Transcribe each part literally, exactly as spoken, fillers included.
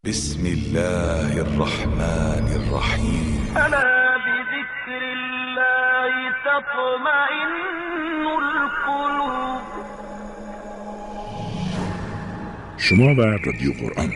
بسم الله الرحمن الرحیم. الا بذکر الله تطمئن القلوب. شما و رادیو قرآن.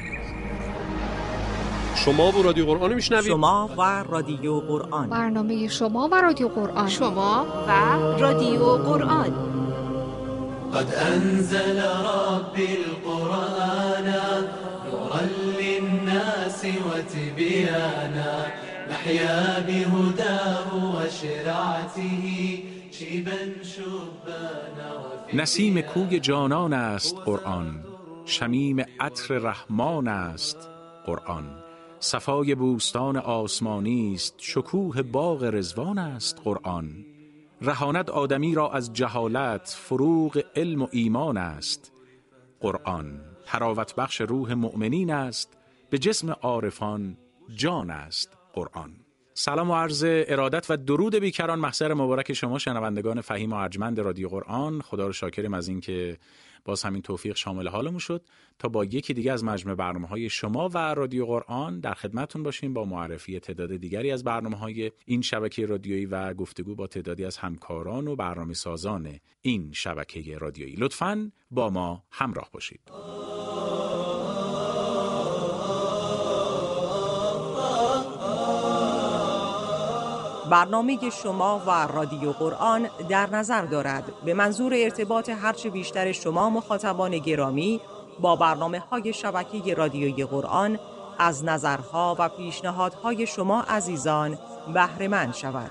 شما و رادیو قرآن میشنوید. شما و رادیو قرآن. برنامه شما و رادیو قرآن. شما و رادیو قرآن. قد انزل ربی القرآن نورا للناس وتبيانا نحيا بهداه وشرعته شيبا شبانا. نسیم کوی جانان است قرآن، شمیم عطر رحمان است قرآن. صفای بوستان آسمانی است، شکوه باغ رضوان است قرآن. رهاند آدمی را از جهالت، فروغ علم و ایمان است قرآن. تراوت بخش روح مؤمنین است، به جسم عارفان جان است قرآن. سلام و عرض ارادت و درود بیکران محضر مبارک شما شنوندگان فهیم و ارجمند رادیو قرآن. خدا رو شاکریم از این که باز همین توفیق شامل حالمون شد تا با یکی دیگه از مجموعه برنامه‌های شما و رادیو قرآن در خدمتتون باشیم با معرفی تعداد دیگری از برنامه‌های این شبکه رادیویی و گفتگو با تعدادی از همکاران و برنامه‌سازان این شبکه رادیویی. لطفاً با ما همراه باشید. برنامه شما و رادیو قرآن در نظر دارد به منظور ارتباط هرچه بیشتر شما مخاطبان گرامی با برنامه‌های شبکه رادیویی قرآن از نظرها و پیشنهادهای شما عزیزان بهره مند شود.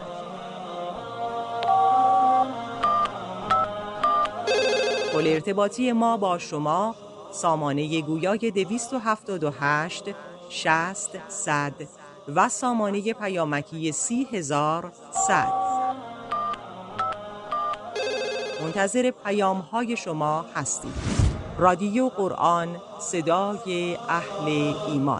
پل ارتباطی ما با شما سامانه گویای دویست و هفتاد و هشت شصت صد و سامانه پیامکی سی هزار صد. منتظر پیام های شما هستید. رادیو قرآن، صدای اهل ایمان.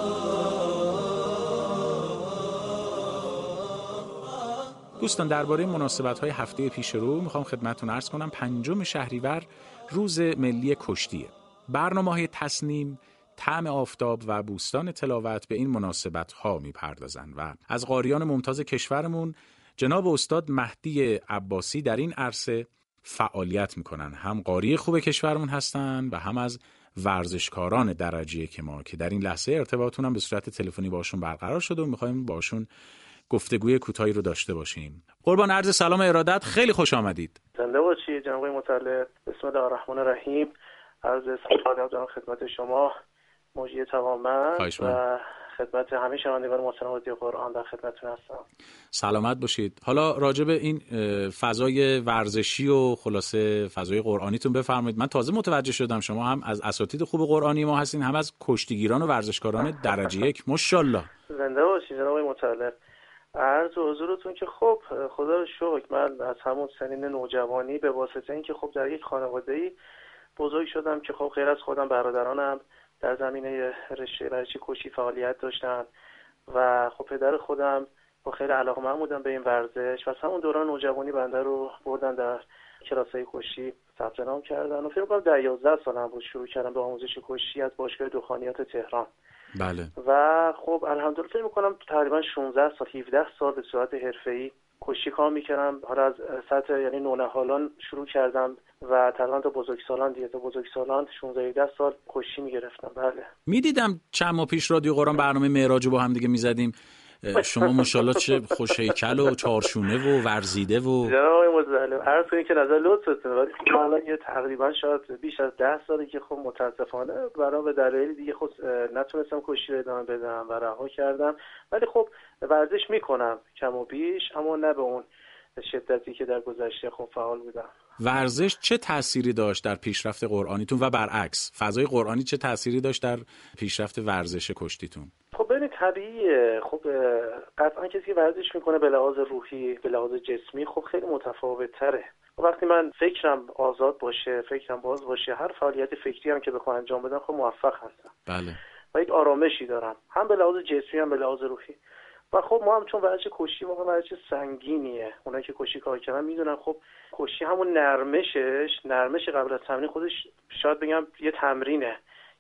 دوستان، درباره مناسبت‌های هفته پیش رو میخوام خدمتتون عرض کنم. پنجم شهریور روز ملی کشتیه. برنامه‌های تصنیم، طعم آفتاب و بوستان تلاوت به این مناسبت‌ها می‌پردازن و از قاریان ممتاز کشورمون جناب استاد مهدی عباسی در این عرصه فعالیت می‌کنن. هم قاری خوب کشورمون هستن و هم از ورزشکاران درجه یک ما که در این لحظه ارتباطمون هم به صورت تلفنی باشون برقرار شده و می‌خوایم باشون گفتگوی کوتاهی رو داشته باشیم. قربان عرض سلام و ارادت، خیلی خوش آمدید. زنده باشید جناب مطلع. بسم الله الرحمن الرحیم. عرض سلام و خدمت شما موجی توامن و خدمت همه شنوندگان محترم رادیو قرآن در خدمتتون هستم. سلامت باشید. حالا راجع به این فضای ورزشی و خلاصه فضای قرآنیتون بفرمایید. من تازه متوجه شدم شما هم از اساتید خوب قرآنی ما هستین، هم از کشتیگیران و ورزشکاران درجه یک. ماشاءالله. زنده باشید جناب مطلع. عرض حضورتون که خب خدا رو شکر من از همون سنین نوجوانی به واسطه اینکه خب در یک خانواده‌ای بزرگ شدم که خب غیر از خودم برادرانم در زمینه رشته ورزشی کشتی فعالیت داشتن و خب پدر خودم با خیلی علاقه‌مند بودن به این ورزش و از همون دوران نوجوانی بنده رو بردن در کلاس‌های کشتی ثبت نام کردن و فکر می‌کنم در یازده سالم بود شروع کردم به آموزش کشتی از باشگاه دخانیات تهران. بله. و خب الحمدلله فکر می‌کنم تقریبا شانزده سال هفده سال به صورت حرفه‌ای کشتی کار می‌کردم. حالا از سطح یعنی نونهالان شروع کردم و تقریبا تا بزرگسالان دیگه تا بزرگسالان شانزده هفده سال کشتی می‌گرفتم. بله. می‌دیدم چند ماه پیش رادیو قرآن برنامه معراج رو با هم دیگه می‌زدیم. شما ماشاءالله چه خوش هیکل و چارشونه و ورزیده و جناب مظلم عرض کنید که نظر لطفتون. ولی الان یه تقریبا شاید بیش از ده ساله که خب متاسفانه برای به دلایل دیگه خود نتونستم کشتی رو ادامه بدم و رها کردم. ولی خب ورزش میکنم کم و بیش، اما نه به اون شدتی که در گذشته خب فعال بودم. ورزش چه تأثیری داشت در پیشرفت قرآنیتون و برعکس فضای قرآنی چه تأثیری داشت در پیشرفت ورزش کشتیتون؟ خب ببینید طبیعیه. خب قطعا کسی که ورزش میکنه به لحاظ روحی به لحاظ جسمی خب خیلی متفاوت تره. وقتی من فکرم آزاد باشه، فکرم باز باشه، هر فعالیت فکری هم که بخوام انجام بدم خب موفق هستم. بله. و یک آرامشی دارم هم به لحاظ جسمی هم به لحاظ روحی. و خب ما هم چون ورزش کشتی واقعا ورزش سنگینیه. اونایی که کشتی کار کردن میدونن خب کشتی همون نرمشش، نرمش قبل از تمرین خودش شاید بگم یه تمرینه.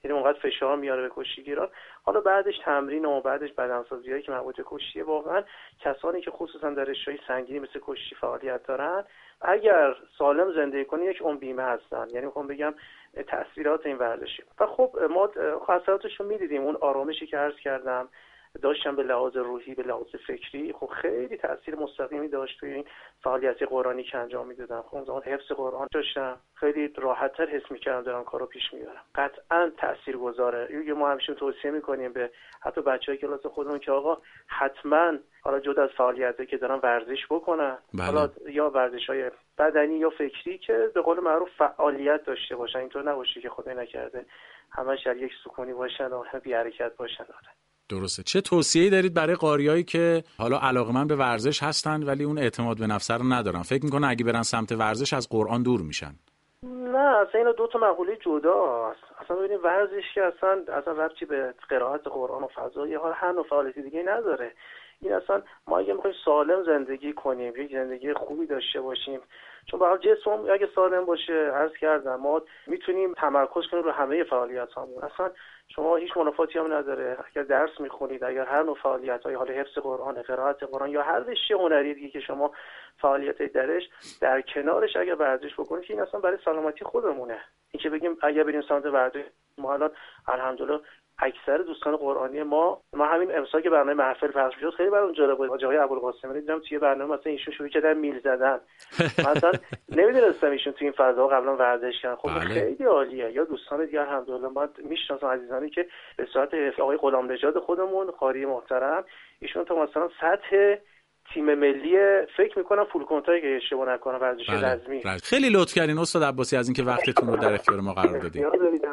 یعنی اونقدر فشار میاره به کشتیگیران. حالا بعدش تمرین و بعدش بدنسازیایی که مربوط به کشتی، واقعا کسانی که خصوصا در رشته‌های سنگینی مثل کشتی فعالیت دارن اگر سالم زندگی کنی یک عمر بیمه هستن. یعنی میخوام بگم تأثیرات این ورزشی. و خب ما خاصیتش رو می‌دیدیم، اون آرامشی که عرض کردم داشتم به لحاظ روحی، به لحاظ فکری، خب خیلی تأثیر مستقیمی داشت توی این فعالیت قرآنی که انجام میدادم. خب اون زمان حفظ قرآن داشتم، خیلی راحت‌تر حس می‌کردم دارم کارو پیش میبرم. قطعاً تاثیرگذاره. یه ما همیشه توصیه می‌کنیم به حتی بچه‌های کلاس خودمون که آقا حتماً حالا جدا از فعالیتی که دارن ورزش بکنن، بله. حالا یا ورزش‌های بدنی یا فکری که به قول معروف فعالیت داشته باشن، اینطور نباشه که خدای نکرده همش در یک سکونی باشن و بی حرکت باشن. درسته. چه توصیه‌ای دارید برای قاریایی که حالا علاقه‌مند به ورزش هستن ولی اون اعتماد به نفس رو ندارن؟ فکر می‌کنن اگه برن سمت ورزش از قرآن دور میشن. نه، اصلا اینا دو تا مقوله جداست. اصلا ببینید ورزش که اصلا اصلا ربطی به قرائت قرآن و فضای هر نوع فعالیت دیگه نداره. این اصلا ما اگه می‌خوایم سالم زندگی کنیم، یک زندگی خوبی داشته باشیم، چون به حال جسم اگه سالم باشه، عرض کردم ما میتونیم تمرکز کنیم رو همه فعالیت‌هامون. اصلا شما هیچ منافاتی هم نداره اگر درس میخونید، اگر هر نوع فعالیت‌های حال حفظ قرآن، قرائت قرآن یا هر رشته هنری دیگه که شما فعالیت درش در کنارش اگر ورزش بکنید، این اصلا برای سلامتی خودمونه. این که بگیم اگر بریم سمت ورزش، ما الان الحمدلله اکثر دوستان قرآنی ما ما همین امسال که برنامه محفل پخش شد خیلی برام جالب بود. آقای ابوالقاسمی دیدم توی برنامه مثلا ایشون شروع کردن میل زدن. مثلا نمیدونستم ایشون توی این فضا قبلا ورزش کردن. خب بله. خیلی عالیه. یا دوستان دیگه الحمدلله ما میشناسم عزیزانی که به صورت آقای غلام نژاد خودمون قاری محترم، ایشون تا مثلا سطح تیم ملی فکر میکنم فول کنترل که اشتباه نکنم ورزش رزمی. بله. خیلی لطف کردین استاد عباسی از اینکه وقتتون رو در اختیار ما قرار دادید.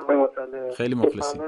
خیلی مخلصیم.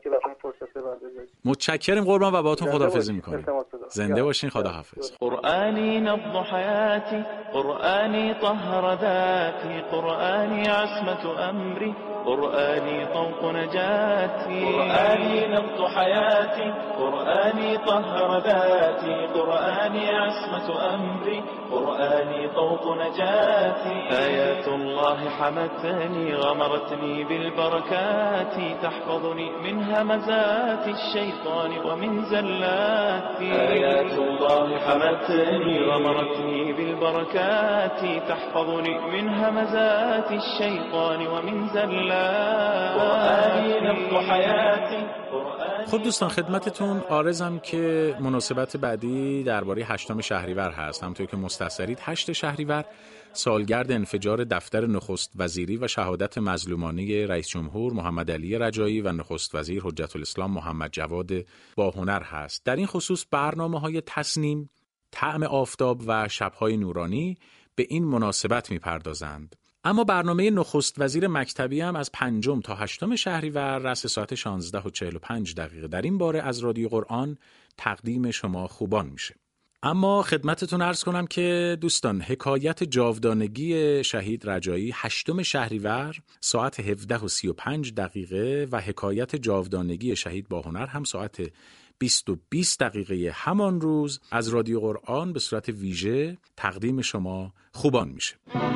متشکرم قربان و باهاتون خداحافظی میکنیم. زنده باشین. خداحافظ. قرآنی نبض حياتي قرآنی طهر ذاتي قرآنی عصمت امری قرآنی طوق نجاتي قرآنی نبض حياتي قرآنی طهر ذاتي قرآنی عصمت امری قرآنی طوق نجاتي آيات الله حمتني غمرتني بالبركات تحفظني من همزات الشيطان ومن زلاتي آيات الله حمتني غمرتني بالبركات تحفظني من همزات الشيطان ومن زلاتي قرآني نبض حياتي. خب دوستان خدمتتون عارضم که مناسبت بعدی درباره هشتم شهریور هست. همونطور که مستحضرید هشت شهریور سالگرد انفجار دفتر نخست وزیری و شهادت مظلومانه رئیس جمهور محمد علی رجایی و نخست وزیر حجت الاسلام محمد جواد باهنر هست. در این خصوص برنامه‌های تصنیم، طعم آفتاب و شب‌های نورانی به این مناسبت می‌پردازند. اما برنامه نخست وزیر مکتبی هم از پنجم تا هشتم شهریور رأس ساعت شانزده و چهل و پنج دقیقه در این باره از رادیو قرآن تقدیم شما خوبان میشه. اما خدمتتون عرض کنم که دوستان حکایت جاودانگی شهید رجایی هشتم شهریور ساعت هفده و سی و پنج دقیقه و حکایت جاودانگی شهید باهنر هم ساعت بیست و بیست دقیقه همان روز از رادیو قرآن به صورت ویژه تقدیم شما خوبان میشه.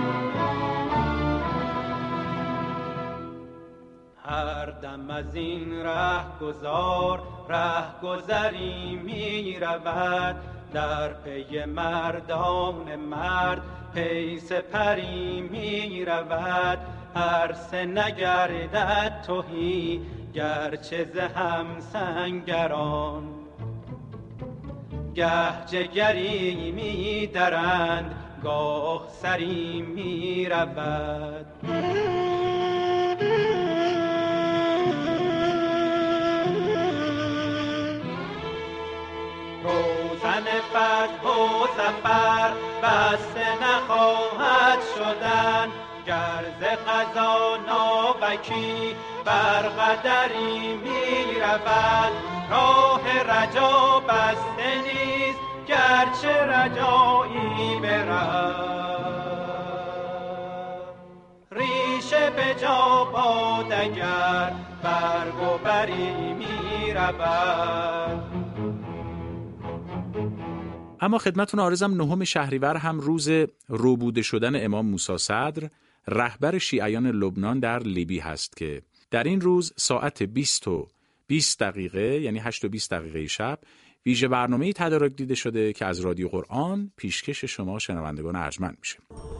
هر دم از این ره گذار ره گذری می رود در پی مردان مرد پی سپری می رود هر سه نگردد تهی گرچه ز هم سنگران گه جگری می درند گاه سری می رود. روزن فتح و ظفر بسته نخواهد شدن گر ز قضا ناوکی بر قدری می رود راه رجا بسته نیست گرچه رجایی برد ریشه به جا باد اگر برگ و بری می رود. اما خدمتون عارضم نهم شهریور هم روز روبوده شدن امام موسی صدر رهبر شیعیان لبنان در لیبی هست که در این روز ساعت بیست و بیست دقیقه یعنی هشت و بیست دقیقه شب ویژه برنامه‌ای تدارک دیده شده که از رادیو قرآن پیشکش شما شنوندگان ارجمند میشه.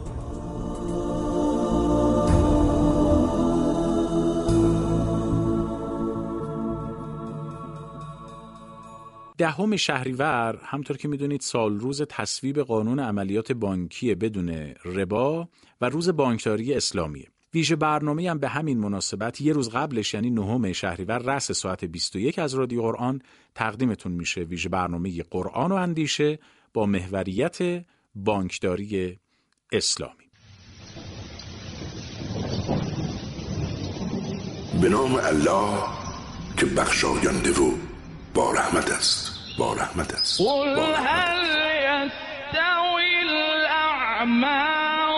دهم شهریور همطور که میدونید سال روز تصویب قانون عملیات بانکی بدون ربا و روز بانکداری اسلامیه. ویژه برنامه‌ای هم به همین مناسبت یه روز قبلش یعنی نهم شهریور رأس ساعت بیست و یک از رادیو قرآن تقدیمتون میشه. ویژه برنامه قرآن و اندیشه با محوریت بانکداری اسلامی. به نام الله که بخشاینده و با رحمت است. با رحمت است. قل هل یستوی الاعمی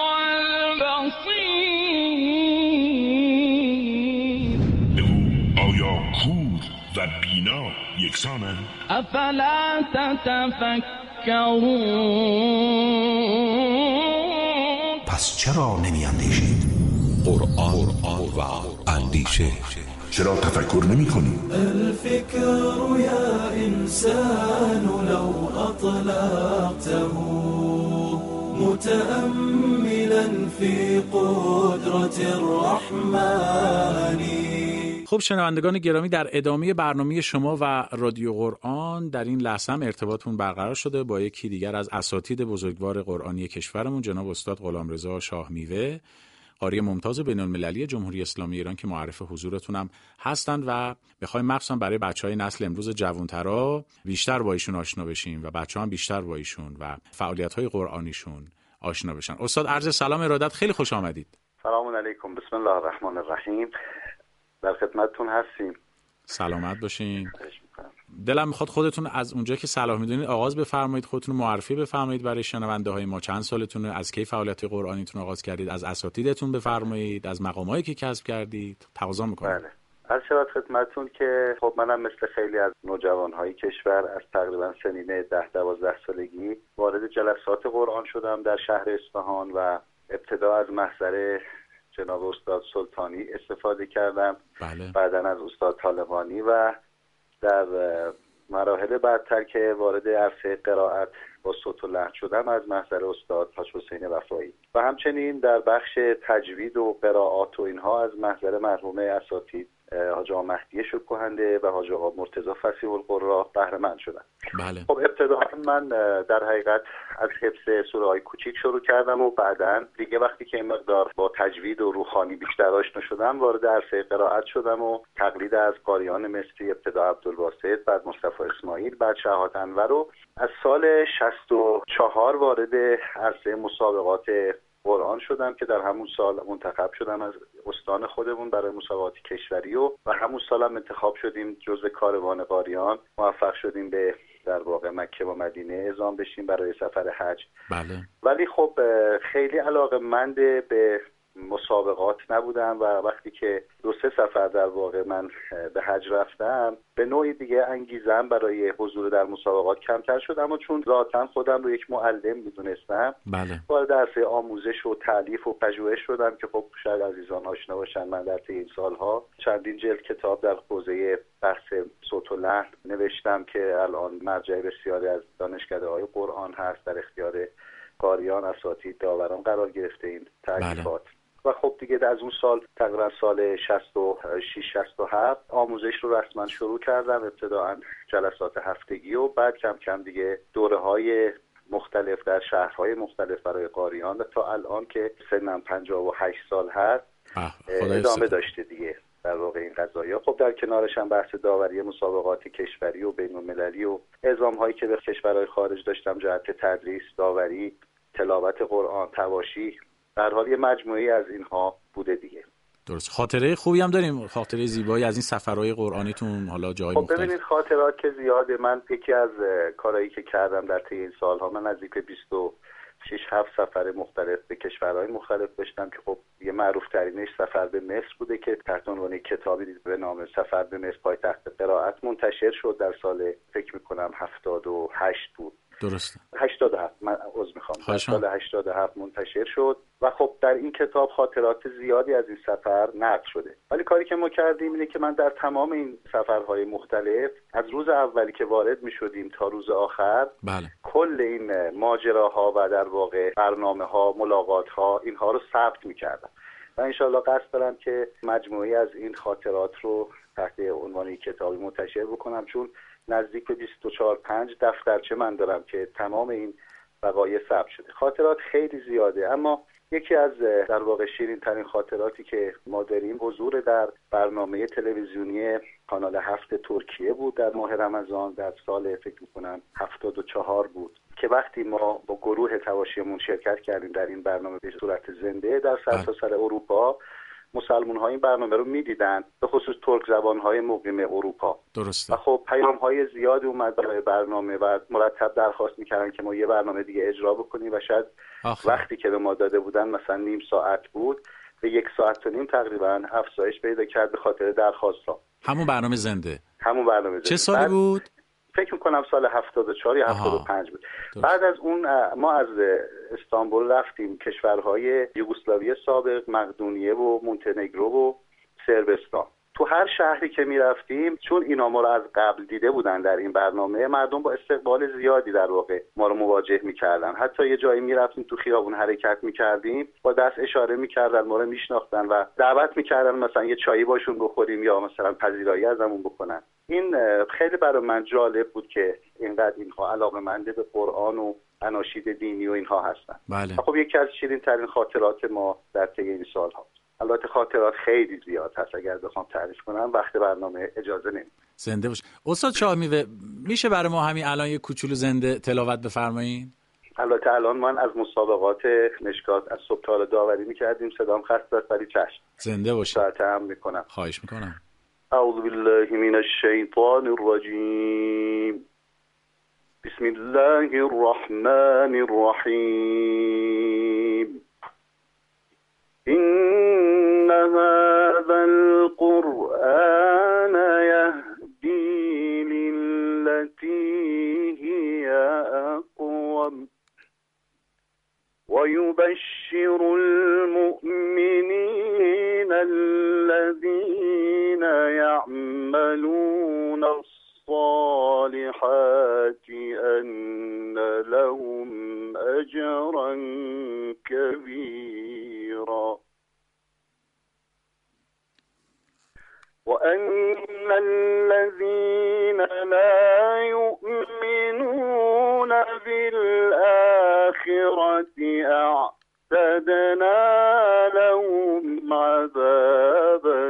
والبصیر بگو آیا کور و بینا یکسانند؟ افلا تتفکرون پس چرا نمی اندیشید؟ قرآن و اندیشه چرا تفکر نمی کنی؟ الفکر یا انسان لو اطلقته متأملا فی قدرت الرحمن. خب شنوندگان گرامی، در ادامه برنامه شما و رادیو قرآن در این لحظه هم ارتباطمون برقرار شده با یکی دیگر از اساتید بزرگوار قرآنی کشورمون، جناب استاد غلامرضا شاه میوه، قاری ممتاز بین‌المللی جمهوری اسلامی ایران که معرف حضورتونم هستند و بخوایم مخصوصا برای بچهای نسل امروز جوانترا بیشتر با ایشون آشنا بشیم و بچه‌ها هم بیشتر با ایشون و فعالیت‌های قرآنیشون آشنا بشن. استاد عرض سلام ارادت، خیلی خوش آمدید. سلام علیکم، بسم الله الرحمن الرحیم. در خدمتتون هستیم. سلامت باشین. دلم میخواد خودتون از اونجا که صلاح میدونید آغاز بفرمایید، خودتون معرفی بفرمایید برای شنونده های ما. چند سالتونه؟ از کی فعالیت قرآنیتون آغاز کردید؟ از اساتیدتون بفرمایید، از مقامایی که کسب کردید. تقاضا میکنم. بله. از شبت خدمتتون که خب منم مثل خیلی از نوجوانهای کشور از تقریبا سنین ده دوازده سالگی وارد جلسات قرآن شدم در شهر اصفهان و ابتدا از محضر جناب استاد سلطانی استفاده کردم. بله. بعداً از استاد طالقانی و در مراحل بعدتر که وارد عرصه قرائت با صوت و لحن شدم از محضر استاد حاج حسین وفایی و همچنین در بخش تجوید و قرائات و اینها از محضر مرحوم اساتید حاج آقا مهدی شکوهنده و حاج آقا مرتضی فصیح القراء بهره مند شدم. بله. خب ابتدا من در حقیقت از حفظ سوره های کوچیک شروع کردم و بعداً دیگه وقتی که این مقدار با تجوید و روحانی بیشتر آشنا شدم وارد عرصه قرائت شدم و تقلید از قاریان مصری، ابتدا عبدالباسط، بعد مصطفی اسماعیل، بعد شهاب انور و از سال شصت و چهار وارد عرصه مسابقات قرآن شدم که در همون سال منتخب شدم از استان خودمون برای مسابقات کشوری و و همون سال هم انتخاب شدیم جزو کاروان قاریان، موفق شدیم به در واقع مکه و مدینه اعزام بشیم برای سفر حج. بله. ولی خب خیلی علاقه‌مند به مسابقات نبودم و وقتی که دو سه سفر در واقع من به حج رفتم به نوعی دیگه انگیزم برای حضور در مسابقات کمتر شد، اما چون ذاتاً خودم رو یک معلم میدونستم بله. وارد عرصه آموزش و تعلیف و پژوهش شدم که خب شاید عزیزان آشنا باشن من در طی این سالها چندین جلد کتاب در حوزه بحث صوت و لحن نوشتم که الان مرجع بسیاری از دانشکده‌های قرآن هست، در اختیار قاریان، اساتید، داوران قرار گرفته این تألیفات. بله. و خب دیگه از اون سال تقریبا سال شصت و شش شصت و هفت آموزش رو رسما شروع کردم، ابتداً جلسات هفتگی و بعد کم کم دیگه دوره‌های مختلف در شهرهای مختلف برای قاریان و تا الان که سنم پنجاه و هشت سال هست ادامه داشته دیگه در واقع این قضایا. خب در کنارش هم بحث داوری مسابقات کشوری و بین‌المللی و اعزام‌هایی که به کشورهای خارج داشتم جهت تدریس، داوری، تلاوت قرآن، تواشیح، در حال یه مجموعی از اینها بوده دیگه. درست. خاطره خوبی هم داریم، خاطره زیبایی از این سفرهای قرآنیتون حالا جای خب مختلف. ببینید خاطرات که زیاده. من یکی از کارهایی که کردم در طی این سالها من نزدیک بیست و شش هفت سفر مختلف به کشورهای مختلف داشتم که خب یه معروف ترینش سفر به مصر بوده که تحت عنوان کتابی به نام سفر به مصر پایتخت قرائت منتشر شد در سال فکر میکنم هفتاد و هشت بود. درسته. هشتاد و هفت من عذر میخوام در سال هشتاد و هفت منتشر شد و خب در این کتاب خاطرات زیادی از این سفر نقل شده. ولی کاری که ما کردیم اینه که من در تمام این سفرهای مختلف از روز اولی که وارد میشدیم تا روز آخر بله. کل این ماجراها و در واقع برنامه‌ها، ملاقات‌ها اینها رو ثبت میکردم و انشالله قصد دارم که مجموعی از این خاطرات رو تحت عنوان کتابی منتشر بکنم، چون نزدیک به بیست و چهار پنج دفترچه من دارم که تمام این وقایع ثبت شده. خاطرات خیلی زیاده، اما یکی از در واقع شیرین ترین خاطراتی که ما داریم حضور در برنامه تلویزیونی کانال هفت ترکیه بود در ماه رمضان در سال فکر میکنم هفتاد و چهار بود که وقتی ما با گروه تواشیمون شرکت کردیم در این برنامه به صورت زنده در سرتاسر اروپا، مسلمان ها این برنامه رو میدیدن، به خصوص ترک زبان های مقیم اروپا. درسته. و خب پیام های زیادی اومد برای برنامه و مرتب درخواست میکردن که ما یه برنامه دیگه اجرا بکنیم و شاید آخه. وقتی که به ما داده بودن مثلا نیم ساعت بود به یک ساعت و نیم تقریبا افزایش پیدا کرد به خاطر درخواست ها. همون برنامه زنده. همون برنامه زنده. چه سالی بود؟ فکر میکنم سال هفتاد و چهار یا هفتاد و پنج بود. درست. بعد از اون ما از استانبول رفتیم کشورهای یوگسلاوی سابق، مقدونیه و مونتنگرو و صربستان. تو هر شهری که میرفتیم، چون اینا ما رو از قبل دیده بودن در این برنامه، مردم با استقبال زیادی در واقع ما رو مواجه میکردن. حتی یه جایی میرفتیم تو خیابون حرکت میکردیم، با دست اشاره میکردن، ما رو میشناختن و دعوت میکردن مثلا یه چایی باشون بخوریم یا مثلا پذیرایی ازمون بکنن. این خیلی برای من جالب بود که اینقدر اینها علاقه‌مند به قرآن و اناشید دینی و اینها هستن. بله. خب یکی از شیرین ترین خاطرات ما در طی این سال‌ها. البته خاطرات خیلی زیاد هست، اگر بخوام تعریف کنم وقت برنامه اجازه نمیده. زنده باش. استاد شاهمیوه، میشه برای ما همین الان یه کوچولو زنده تلاوت بفرمایید؟ البته الان من از مسابقات مشکات از صبح تا داوری می‌کردیم، صدام خسته است ولی چشم. زنده باشید. ساعت هم می‌کنم. خواهش می‌کنم. اعوذ بالله من الشیطان الرجیم. بسم الله الرحمن الرحیم. إن هذا القرآن يهدي للتي هي أقوم ويبشر المؤمنين الذين يعملون الصالحات أن لهم أجرا كبيرا وأن الذين لا يؤمنون بالآخرة أعتدنا لهم عذابا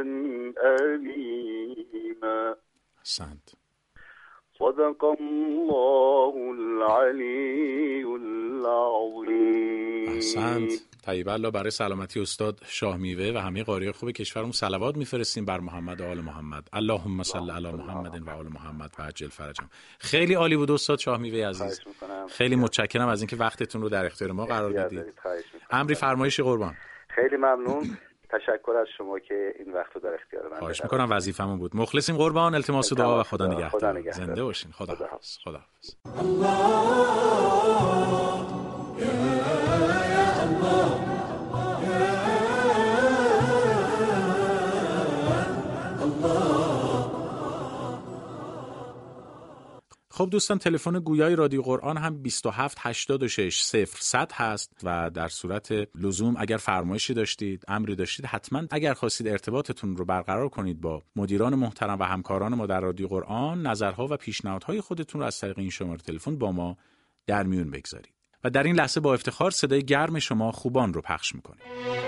أليما. أحسنت. صدق الله العلی العظیم. احسنت. طیب الله. برای سلامتی استاد شاهمیوه و همه قاری خوب کشورمون صلوات میفرستیم بر محمد و آل محمد. اللهم صل علی محمد و آل محمد و عجل فرجهم. خیلی عالی بود استاد شاهمیوه عزیز. خیلی متشکرم از اینکه وقتتون رو در اختیار ما قرار دادید. امری فرمایشی قربان. خیلی ممنون. تشکر از شما که این وقت رو در اختیار من. خواهش میکنم، وظیفمون بود. مخلصیم قربان. التماس دعا و خدا نگهدار. زنده باشین. خدا حافظ. خدا حافظ. خب دوستان، تلفن گویای رادیو قرآن هم بیست و هفت هشتاد و شش صفر صد هست و در صورت لزوم اگر فرمایشی داشتید، امری داشتید، حتما اگر خواستید ارتباطتون رو برقرار کنید با مدیران محترم و همکاران ما در رادیو قرآن، نظرها و پیشنهادهای خودتون رو از طریق این شماره تلفن با ما در میون بگذارید. و در این لحظه با افتخار صدای گرم شما خوبان رو پخش میکنیم.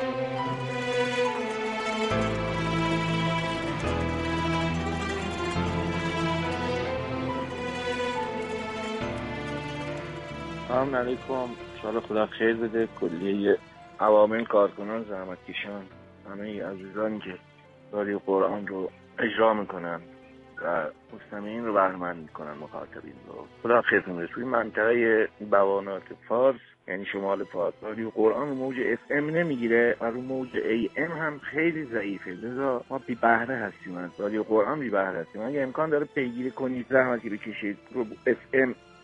سلام علیکم. انشاءالله خدا خیر بده کلیه عوامل، کارکنان، زحمتکشان، همه عزیزانی که رادیو قرآن رو اجرا میکنن و مستمعین رو بهره‌مند میکنن، مخاطبین رو. خدا خیرتون بده. توی منطقه بوانات فارس یعنی شمال فارس رادیو قرآن رو موج اف ام نمیگیره و رو موج ای ام هم خیلی ضعیفه، لذا ما بی بهره هستیم از رادیو قرآن، بی بهره هستیم. اگه امکان داره پیگیری کنید، زحمتی بکشید، رو اف ام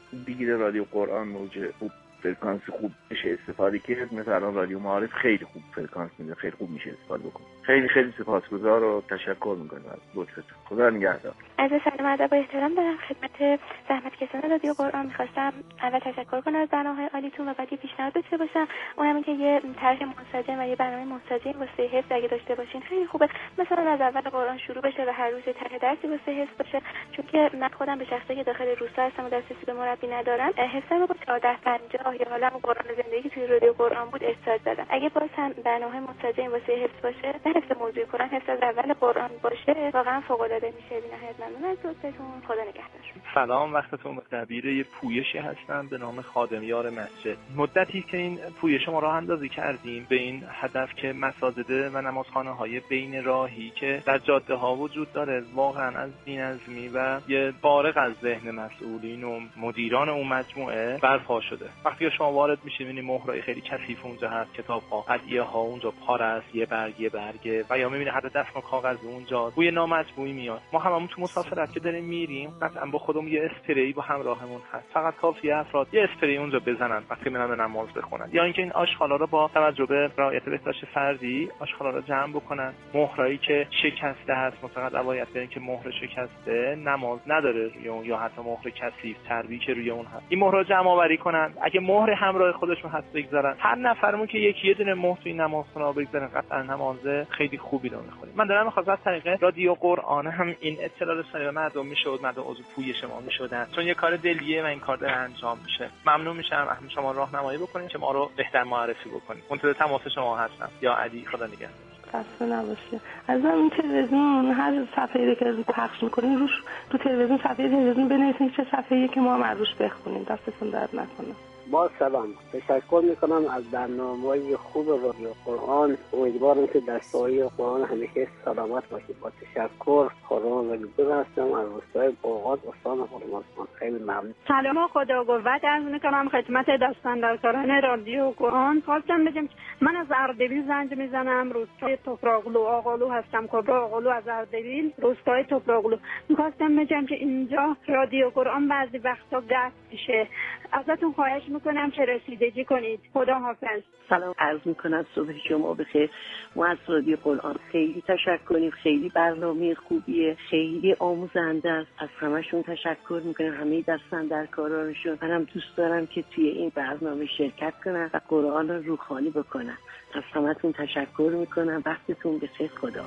خوب بگیره، رادیو قرآن موج خوب فرکانس خوب بشه استفاده کرد. مثلا رادیو معارف خیلی خوب فرکانس میده، خیلی خوب میشه استفاده بکنه. خیلی خیلی سپاسگزار و تشکر میکنم از لطفتون. خدا نگهدار. از سلام ادب و احترام دارم خدمت زحمتکشان رادیو قرآن. میخواستم اول تشکر کنم از برنامه‌های عالیتون و بعد یه پیشنهاد داشته باشم، اونم اینکه یه طرح منسجم و یه برنامه منسجم واسه حفظ اگه داشته باشین خیلی خوبه. مثلا از اول قرآن شروع بشه و هر روز طرح درسی واسه حفظ باشه، چون که من خودم به شخصی که داخل روستا هستم و دسترسی به مربی ندارم، حفظم رو با چهارده پنجاه یا حالا قرآن زندگی که توی رادیو قرآن بود استارت دادم. اگه باز هم برنامه منسجم واسه حفظ باشه، نه حفظ موضوعی قرآن، حفظ از اول قرآن باشه، واقعا فوق‌العاده میشه. بی‌نهایت ممنون از لطفتون. خدا نگهدار. سلام، وقتتون بخیر. دبیر یه پویشی هستم به نام خادمیار مسجد. مدتی که این پویش ما راه اندازی کردیم به این هدف که مساجد و نمازخانه‌های بین راهی که در جاده ها وجود داره واقعا از بی‌نظمی و یه فارغ از ذهن مسئولین و مدیران اون مجموعه برپا شده. وقتی شما وارد میشید می‌بینید مهرای خیلی کثیف اونجا هست، کتاب‌ها، ادعیه‌ها اونجا پاره است، یه برگ یه برگه، و یا می‌بینید حتی دستمال کاغذ اونجا بوی نامطبوعی میاد. ما هممون تو مسافرت که داریم میریم قطعا با خودمون یه اسپری با همراهمون هست. فقط کافیه افراد یه اسپری اونجا بزنن وقتی میرن نماز بخونن، یا اینکه این آشغالا رو با توجه به رعایت بهداشت فردی آشغالا رو جمع بکنن. مهرایی که شکسته هست مثلا روایت برین که مهر شکسته نماز نداره، یا یا حتی مهر کثیف تربی که روی اون هست، این مهر رو جمع آوری کنن. اگه مهر همراه خودشون هست بگذارن. هر نفرمون که یکی یه دونه مهر توی نمازخونه بگذارن قطعا نماز خیلی خوبی رو میخونیم. من دارم می‌خواستم از طریق رادیو قرآن هم این اطلاع رسانی به مردم میشد، مردم عضو پویش ما میشدن، چون یه کار دلیه و این کار داره انجام میشه. ممنون میشم اگه شما راهنمایی بکنید که ما رو بهتر معرفی بکنید. منتظر تماس شما هستم. یا علی، خدا نگهدار. خسته نباشید. از این تلویزیون هر صفحه‌ای که پخش می‌کنین روش تو تلویزیون صفحه تلویزیون بنویسین چه صفحه‌ای که ما هم روش بخونیم. دستتون درد نکنه. با سلام، تشکر میکنم از برنامه‌های خوب رادیو قرآن. امیدوارم که در سایه قرآن همیشه سلامت باشید. با تشکر، خانم ولیدپور هستم از روستای باغات استان هرمزگان. خیلی ممنون. سلام و خدا و قوت عرض میکنم خدمت دستاندرکاران رادیو قرآن. خواستم بگم من از اردبیل زنگ میزنم، روستای توفراغلو آقالو هستم. کبرا آقالو از اردبیل، روستای توفراغلو. میخواستم بگم که اینجا رادیو قرآن بعضی وقتا قطع میشه. ازتون خواهش میکنم که رسیدگی کنید. خدا حافظ. سلام عرض میکنم، صبح شما بخیر. ما از رادیو قرآن خیلی تشکر کنیم، خیلی برنامه خوبیه، خیلی آموزنده است. از همشون تشکر میکنم، همه دستاندرکارانشون. منم دوست دارم که توی این برنامه شرکت کنم و قرآن رو روحانی بکنم. از همتون تشکر میکنم. وقتتون بخیر. خدا.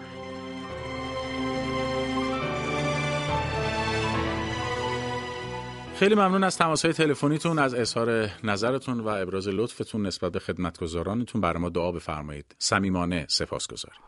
خیلی ممنون از تماس‌های تلفنیتون، از اظهار نظرتون و ابراز لطفتون نسبت به خدمتگزارانتون. برای ما دعا بفرمایید. صمیمانه سپاسگزاریم.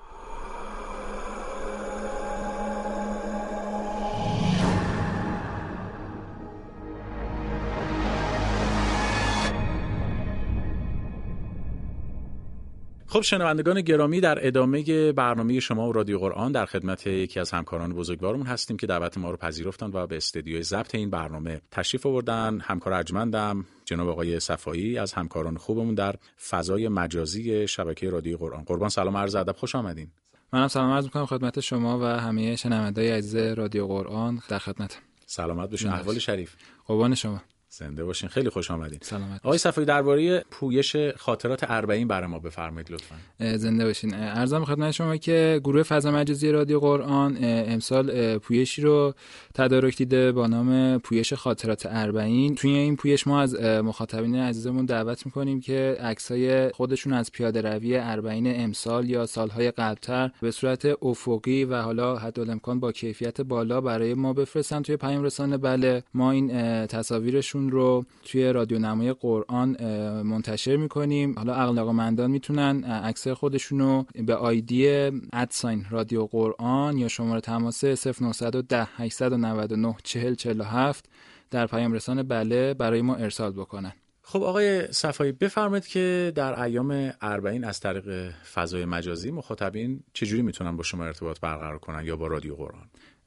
خب شنوندگان گرامی، در ادامه برنامه شما و رادیو قرآن در خدمت یکی از همکاران بزرگوارمون هستیم که دعوت ما رو پذیرفتن و به استودیوی ضبط این برنامه تشریف آوردن. همکار ارجمندم جناب آقای صفایی از همکاران خوبمون در فضای مجازی شبکه رادیو قرآن. قربان سلام عرض ادب، خوش آمدین. منم سلام عرض می‌کنم خدمت شما و همه شنوندگان عزیز رادیو قرآن. در خدمتم. سلامت باشین. احوال شریف. قربان شما. زنده باشین. خیلی خوش آمدین. سلامت. آقای صفایی درباره پویش خاطرات اربعین برای ما بفرمایید لطفاً. زنده باشین. عرضم خدمت شما که گروه فضا مجازی رادیو قرآن امسال پویشی رو تدارک دیده با نام پویش خاطرات اربعین. توی این پویش ما از مخاطبین عزیزمون دعوت می‌کنیم که عکسای خودشون از پیاده روی اربعین امسال یا سال‌های قبل‌تر به صورت افقی و حالا حدالامکان با کیفیت بالا برای ما بفرستن توی پیام رسانه. بله، ما این تصاویرشون رو توی رادیو نمای قرآن منتشر میکنیم. حالا علاقه‌مندان میتونن عکس خودشونو به آیدی ادساین رادیو قرآن یا شماره تماس صفر نه یک صفر هشت نه نه چهل چهل و هفت در پیام رسانه بله برای ما ارسال بکنن. خب آقای صفایی بفرمایید که در ایام اربعین از طریق فضای مجازی مخاطبین چجوری میتونن با شما ارتباط برقرار کنن یا با رادیو قرآن؟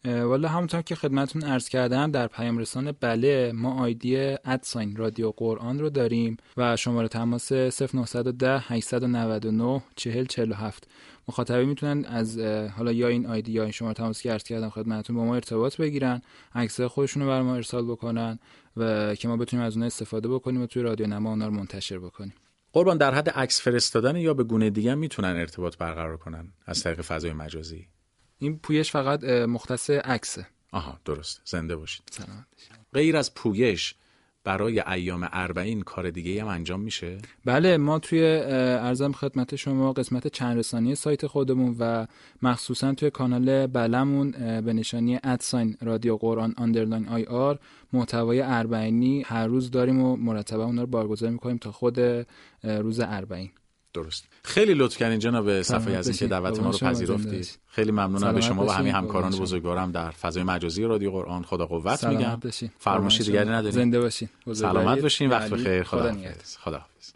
والا همونطور که خدمتتون عرض کردم در پیام رسان بله ما آیدی ادساین رادیو قرآن رو داریم و شماره تماس صفر نه یک صفر هشت نه نه چهل چهل و هفت. مخاطبین میتونن از حالا یا این آیدی یا این شماره تماسی که عرض کردم خدمتتون با ما ارتباط بگیرن، عکسای خودشون رو برام ارسال بکنن و که ما بتونیم از اونها استفاده بکنیم و توی رادیو نما اونها رو منتشر بکنیم. قربان در حد عکس فرستادن یا به گونه دیگه میتونن ارتباط برقرار کنن از طریق فضای مجازی؟ این پویش فقط مختص عکسه. آها درست. زنده باشید. سلامت. غیر از پویش برای ایام اربعین کار دیگه هم انجام میشه؟ بله ما توی عرضم خدمت شما قسمت چند رسانی سایت خودمون و مخصوصا توی کانال بلمون به نشانی ادساین رادیو قرآن آندرلاین آی آر محتوای اربعینی هر روز داریم و مرتبا اون رو بارگذاری میکنیم تا خود روز اربعین. درست. خیلی لطف کردین جناب صفایی از اینکه دعوت ما رو پذیرفتید. خیلی ممنونم به شما و همه همکاران بزرگوارم در فضای مجازی رادیو قرآن. خدا قوت میگم. فرمایشی دیگری نداریم. زنده باشین. سلامت باشین. وقت بخیر. خدا حافظ. خدا حافظ.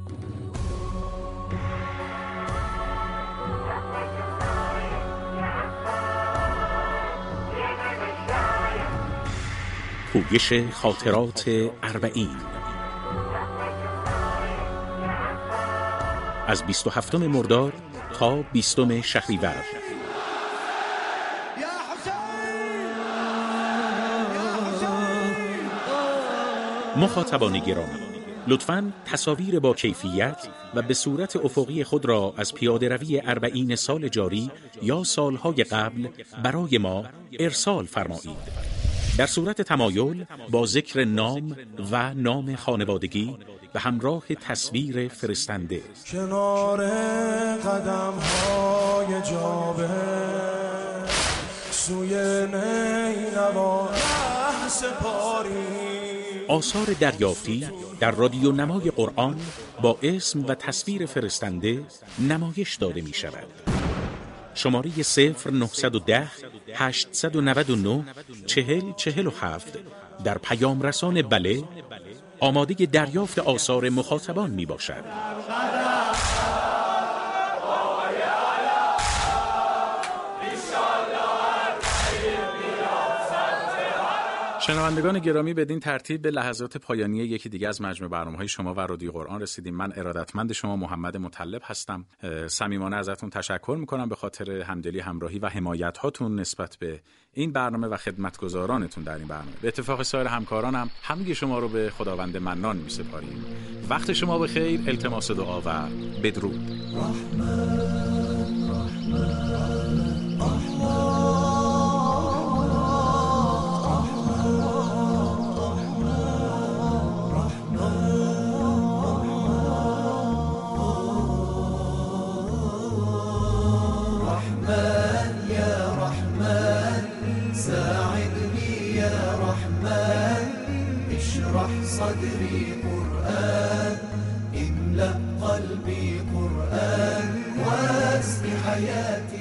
پویش خاطرات اربعین از بیست و هفتم مرداد تا بیستم شهریور. مخاطبان گرامی، لطفاً تصاویر با کیفیت و به صورت افقی خود را از پیاده روی اربعین سال جاری یا سالهای قبل برای ما ارسال فرمایید. در صورت تمایل با ذکر نام و نام خانوادگی به همراه تصویر فرستنده. کنار قدم های جابه سوی نینوا سپاری. آثار دریافتی در رادیو نمای قرآن با اسم و تصویر فرستنده نمایش داده می شود. شماره صفر نه یک صفر هشت نه نه چهل چهل و هفت در پیام رسان بله آماده دریافت آثار مخاطبان می باشد. شنوندگان گرامی بدین ترتیب به لحظات پایانی یکی دیگه از مجموع برنامه‌های شما و رادیو قرآن رسیدیم. من ارادتمند شما محمد مطلب هستم. صمیمانه ازتون تشکر میکنم به خاطر همدلی، همراهی و حمایت هاتون نسبت به این برنامه و خدمتگزارانتون در این برنامه. به اتفاق سایر همکارانم همگی شما رو به خداوند منان میسپاریم. وقت شما بخیر، التماس دعا و بدرود. صدري قرآن املأ قلبي قرآن واسق حياتي